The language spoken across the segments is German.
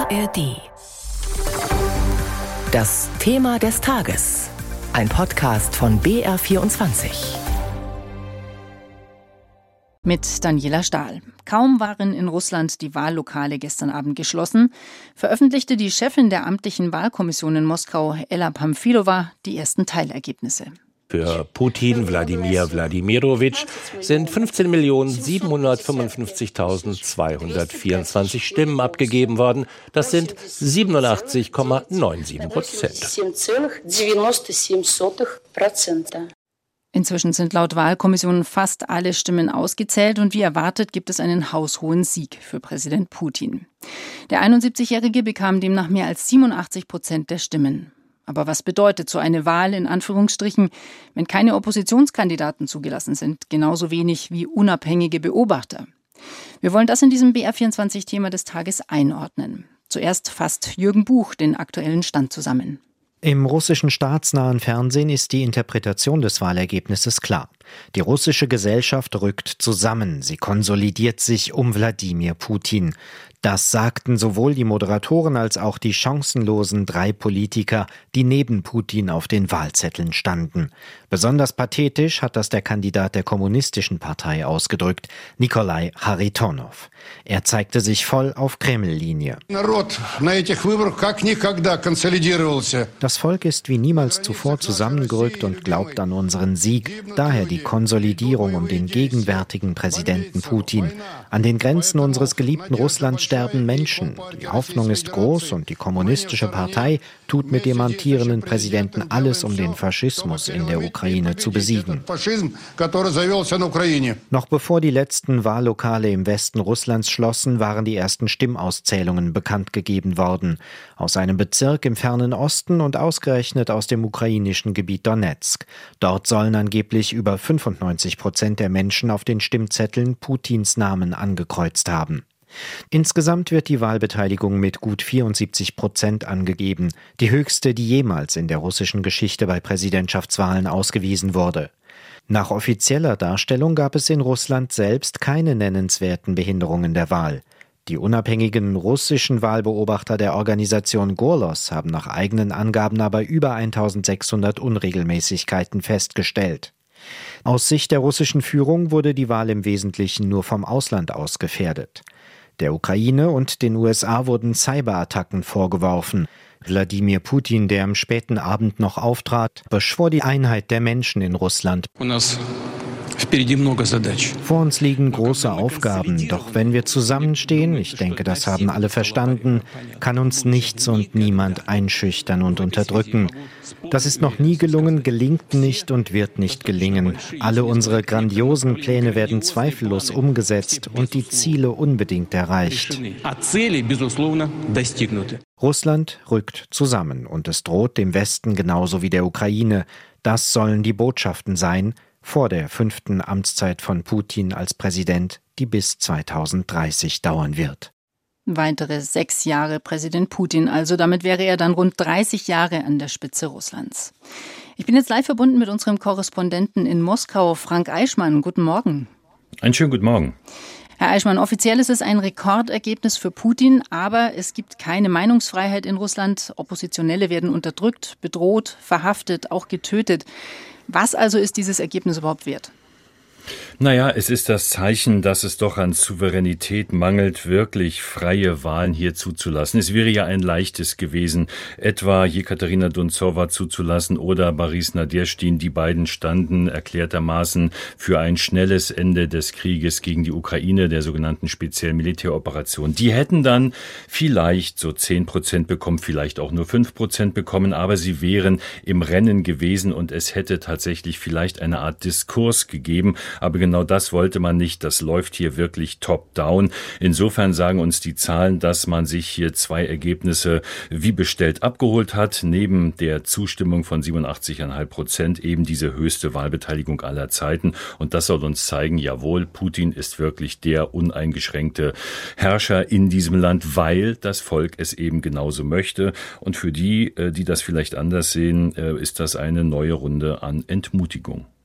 ARD. Das Thema des Tages. Ein Podcast von BR24. Mit Daniela Stahl. Kaum waren in Russland die Wahllokale gestern Abend geschlossen, veröffentlichte die Chefin der amtlichen Wahlkommission in Moskau, Ella Pamfilova, die ersten Teilergebnisse. Für Putin, Wladimir Wladimirovich, sind 15.755.224 Stimmen abgegeben worden. Das sind 87,97%. Inzwischen sind laut Wahlkommission fast alle Stimmen ausgezählt und wie erwartet gibt es einen haushohen Sieg für Präsident Putin. Der 71-Jährige bekam demnach mehr als 87% der Stimmen. Aber was bedeutet so eine Wahl in Anführungsstrichen, wenn keine Oppositionskandidaten zugelassen sind, genauso wenig wie unabhängige Beobachter? Wir wollen das in diesem BR24-Thema des Tages einordnen. Zuerst fasst Jürgen Buch den aktuellen Stand zusammen. Im russischen staatsnahen Fernsehen ist die Interpretation des Wahlergebnisses klar. Die russische Gesellschaft rückt zusammen, sie konsolidiert sich um Wladimir Putin. Das sagten sowohl die Moderatoren als auch die chancenlosen 3 Politiker, die neben Putin auf den Wahlzetteln standen. Besonders pathetisch hat das der Kandidat der Kommunistischen Partei ausgedrückt, Nikolai Charitonov. Er zeigte sich voll auf Kreml-Linie. Das Volk ist wie niemals zuvor zusammengerückt und glaubt an unseren Sieg. Daher die Konsolidierung um den gegenwärtigen Präsidenten Putin. An den Grenzen unseres geliebten Russlands sterben Menschen. Die Hoffnung ist groß und die Kommunistische Partei tut mit dem amtierenden Präsidenten alles, um den Faschismus in der Ukraine zu besiegen. Noch bevor die letzten Wahllokale im Westen Russlands schlossen, waren die ersten Stimmauszählungen bekannt gegeben worden. Aus einem Bezirk im fernen Osten und ausgerechnet aus dem ukrainischen Gebiet Donezk. Dort sollen angeblich über 95% der Menschen auf den Stimmzetteln Putins Namen angekreuzt haben. Insgesamt wird die Wahlbeteiligung mit gut 74% angegeben, die höchste, die jemals in der russischen Geschichte bei Präsidentschaftswahlen ausgewiesen wurde. Nach offizieller Darstellung gab es in Russland selbst keine nennenswerten Behinderungen der Wahl. Die unabhängigen russischen Wahlbeobachter der Organisation Golos haben nach eigenen Angaben aber über 1600 Unregelmäßigkeiten festgestellt. Aus Sicht der russischen Führung wurde die Wahl im Wesentlichen nur vom Ausland aus gefährdet. Der Ukraine und den USA wurden Cyberattacken vorgeworfen. Wladimir Putin, der am späten Abend noch auftrat, beschwor die Einheit der Menschen in Russland. Vor uns liegen große Aufgaben, doch wenn wir zusammenstehen, ich denke, das haben alle verstanden, kann uns nichts und niemand einschüchtern und unterdrücken. Das ist noch nie gelungen, gelingt nicht und wird nicht gelingen. Alle unsere grandiosen Pläne werden zweifellos umgesetzt und die Ziele unbedingt erreicht. Russland rückt zusammen und es droht dem Westen genauso wie der Ukraine. Das sollen die Botschaften sein, vor der 5. Amtszeit von Putin als Präsident, die bis 2030 dauern wird. Weitere 6 Jahre Präsident Putin, also damit wäre er dann rund 30 Jahre an der Spitze Russlands. Ich bin jetzt live verbunden mit unserem Korrespondenten in Moskau, Frank Eichmann. Guten Morgen. Einen schönen guten Morgen. Herr Eichmann, offiziell ist es ein Rekordergebnis für Putin, aber es gibt keine Meinungsfreiheit in Russland. Oppositionelle werden unterdrückt, bedroht, verhaftet, auch getötet. Was also ist dieses Ergebnis überhaupt wert? Naja, es ist das Zeichen, dass es doch an Souveränität mangelt, wirklich freie Wahlen hier zuzulassen. Es wäre ja ein leichtes gewesen, etwa Jekaterina Donzowa zuzulassen oder Boris Nadeschdin. Die beiden standen erklärtermaßen für ein schnelles Ende des Krieges gegen die Ukraine, der sogenannten speziellen Militäroperation. Die hätten dann vielleicht so 10% bekommen, vielleicht auch nur 5% bekommen, aber sie wären im Rennen gewesen und es hätte tatsächlich vielleicht eine Art Diskurs gegeben. Aber genau das wollte man nicht. Das läuft hier wirklich top-down. Insofern sagen uns die Zahlen, dass man sich hier 2 Ergebnisse wie bestellt abgeholt hat. Neben der Zustimmung von 87,5% eben diese höchste Wahlbeteiligung aller Zeiten. Und das soll uns zeigen, jawohl, Putin ist wirklich der uneingeschränkte Herrscher in diesem Land, weil das Volk es eben genauso möchte. Und für die, die das vielleicht anders sehen, ist das eine neue Runde an Entmutigung.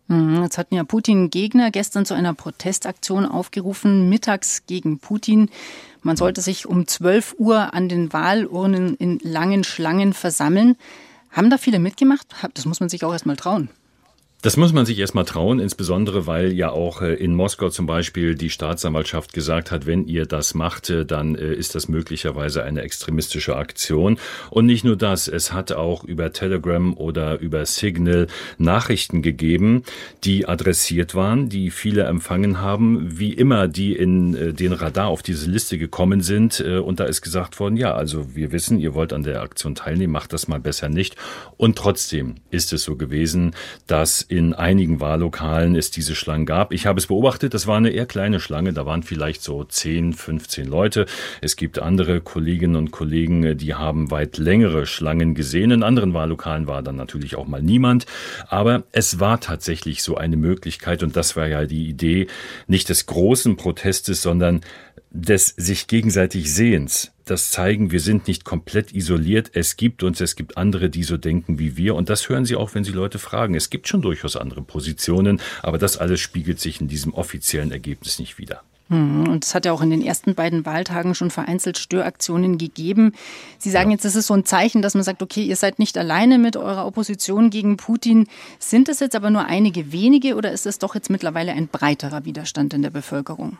Jetzt hatten ja Putin-Gegner gestern zu einer Protestaktion aufgerufen, mittags gegen Putin. Man sollte sich um 12 Uhr an den Wahlurnen in langen Schlangen versammeln. Haben da viele mitgemacht? Das muss man sich auch erst mal trauen. Das muss man sich erstmal trauen, insbesondere weil ja auch in Moskau zum Beispiel die Staatsanwaltschaft gesagt hat, wenn ihr das macht, dann ist das möglicherweise eine extremistische Aktion. Und nicht nur das, es hat auch über Telegram oder über Signal Nachrichten gegeben, die adressiert waren, die viele empfangen haben, wie immer, die in den Radar auf diese Liste gekommen sind. Und da ist gesagt worden, ja, also wir wissen, ihr wollt an der Aktion teilnehmen, macht das mal besser nicht. Und trotzdem ist es so gewesen, dass in einigen Wahllokalen es diese Schlangen gab. Ich habe es beobachtet, das war eine eher kleine Schlange, da waren vielleicht so 10, 15 Leute. Es gibt andere Kolleginnen und Kollegen, die haben weit längere Schlangen gesehen. In anderen Wahllokalen war dann natürlich auch mal niemand. Aber es war tatsächlich so eine Möglichkeit und das war ja die Idee, nicht des großen Protestes, sondern des sich gegenseitig Sehens. Das zeigen, wir sind nicht komplett isoliert. Es gibt uns, es gibt andere, die so denken wie wir. Und das hören Sie auch, wenn Sie Leute fragen. Es gibt schon durchaus andere Positionen, aber das alles spiegelt sich in diesem offiziellen Ergebnis nicht wider. Und es hat ja auch in den ersten beiden Wahltagen schon vereinzelt Störaktionen gegeben. Sie sagen jetzt, das ist so ein Zeichen, dass man sagt, okay, ihr seid nicht alleine mit eurer Opposition gegen Putin. Sind es jetzt aber nur einige wenige oder ist es doch jetzt mittlerweile ein breiterer Widerstand in der Bevölkerung?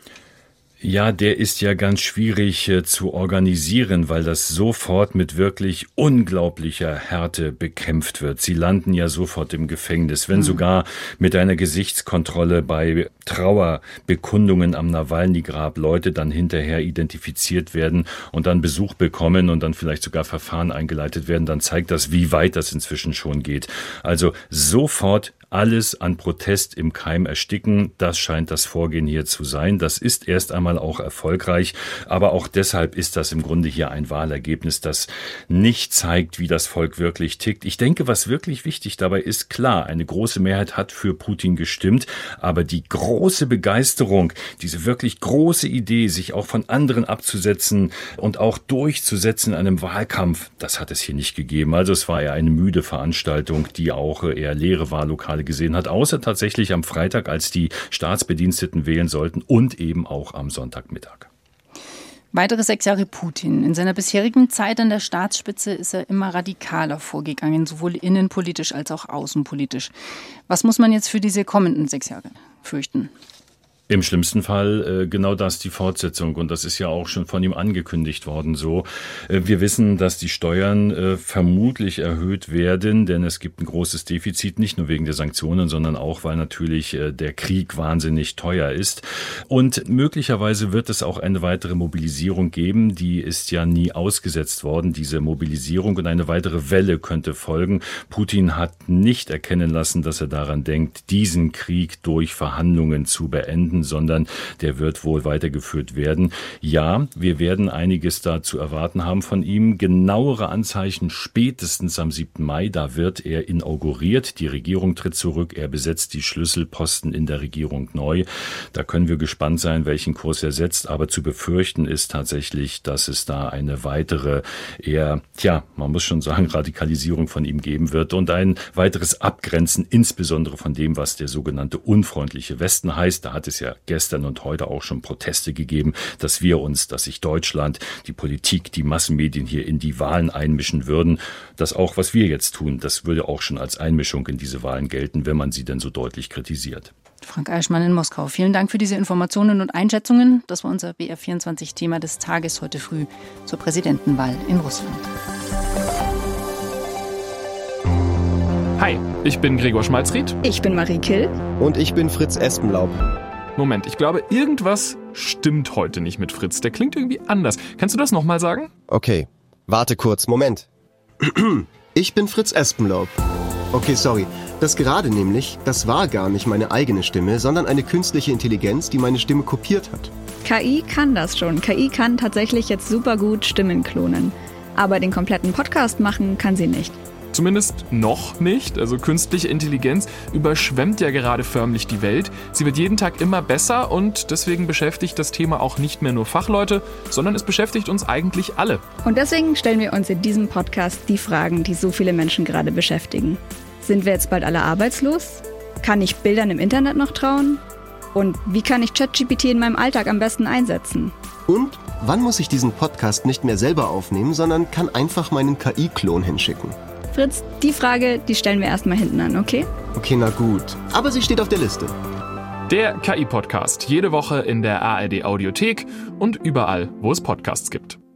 Ja, der ist ja ganz schwierig zu organisieren, weil das sofort mit wirklich unglaublicher Härte bekämpft wird. Sie landen ja sofort im Gefängnis, wenn sogar mit einer Gesichtskontrolle bei Trauerbekundungen am Nawalny-Grab Leute dann hinterher identifiziert werden und dann Besuch bekommen und dann vielleicht sogar Verfahren eingeleitet werden, dann zeigt das, wie weit das inzwischen schon geht. Also sofort alles an Protest im Keim ersticken, das scheint das Vorgehen hier zu sein. Das ist erst einmal auch erfolgreich, aber auch deshalb ist das im Grunde hier ein Wahlergebnis, das nicht zeigt, wie das Volk wirklich tickt. Ich denke, was wirklich wichtig dabei ist, klar, eine große Mehrheit hat für Putin gestimmt, aber die große Begeisterung, diese wirklich große Idee, sich auch von anderen abzusetzen und auch durchzusetzen in einem Wahlkampf, das hat es hier nicht gegeben. Also es war eher eine müde Veranstaltung, die auch eher leere Wahllokale gesehen hat, außer tatsächlich am Freitag, als die Staatsbediensteten wählen sollten und eben auch am Sonntagmittag. Weitere 6 Jahre Putin. In seiner bisherigen Zeit an der Staatsspitze ist er immer radikaler vorgegangen, sowohl innenpolitisch als auch außenpolitisch. Was muss man jetzt für diese kommenden 6 Jahre fürchten? Im schlimmsten Fall genau das, die Fortsetzung. Und das ist ja auch schon von ihm angekündigt worden so. Wir wissen, dass die Steuern vermutlich erhöht werden, denn es gibt ein großes Defizit, nicht nur wegen der Sanktionen, sondern auch, weil natürlich der Krieg wahnsinnig teuer ist. Und möglicherweise wird es auch eine weitere Mobilisierung geben. Die ist ja nie ausgesetzt worden, diese Mobilisierung. Und eine weitere Welle könnte folgen. Putin hat nicht erkennen lassen, dass er daran denkt, diesen Krieg durch Verhandlungen zu beenden, sondern der wird wohl weitergeführt werden. Ja, wir werden einiges da zu erwarten haben von ihm. Genauere Anzeichen spätestens am 7. Mai, da wird er inauguriert. Die Regierung tritt zurück, er besetzt die Schlüsselposten in der Regierung neu. Da können wir gespannt sein, welchen Kurs er setzt, aber zu befürchten ist tatsächlich, dass es da eine weitere, eher, man muss schon sagen, Radikalisierung von ihm geben wird und ein weiteres Abgrenzen, insbesondere von dem, was der sogenannte unfreundliche Westen heißt. Da hat es ja gestern und heute auch schon Proteste gegeben, dass sich Deutschland, die Politik, die Massenmedien hier in die Wahlen einmischen würden. Das auch, was wir jetzt tun, das würde auch schon als Einmischung in diese Wahlen gelten, wenn man sie denn so deutlich kritisiert. Frank Eichmann in Moskau. Vielen Dank für diese Informationen und Einschätzungen. Das war unser BR24-Thema des Tages heute früh zur Präsidentenwahl in Russland. Hi, ich bin Gregor Schmalzried. Ich bin Marie Kill. Und ich bin Fritz Espenlaub. Moment, ich glaube, irgendwas stimmt heute nicht mit Fritz. Der klingt irgendwie anders. Kannst du das nochmal sagen? Okay, warte kurz, Moment. Ich bin Fritz Espenlaub. Okay, sorry. Das gerade nämlich, das war gar nicht meine eigene Stimme, sondern eine künstliche Intelligenz, die meine Stimme kopiert hat. KI kann das schon. KI kann tatsächlich jetzt super gut Stimmen klonen. Aber den kompletten Podcast machen kann sie nicht. Zumindest noch nicht. Also künstliche Intelligenz überschwemmt ja gerade förmlich die Welt. Sie wird jeden Tag immer besser und deswegen beschäftigt das Thema auch nicht mehr nur Fachleute, sondern es beschäftigt uns eigentlich alle. Und deswegen stellen wir uns in diesem Podcast die Fragen, die so viele Menschen gerade beschäftigen. Sind wir jetzt bald alle arbeitslos? Kann ich Bildern im Internet noch trauen? Und wie kann ich ChatGPT in meinem Alltag am besten einsetzen? Und wann muss ich diesen Podcast nicht mehr selber aufnehmen, sondern kann einfach meinen KI-Klon hinschicken? Fritz, die Frage, die stellen wir erstmal hinten an, okay? Okay, na gut. Aber sie steht auf der Liste. Der KI-Podcast, jede Woche in der ARD-Audiothek und überall, wo es Podcasts gibt.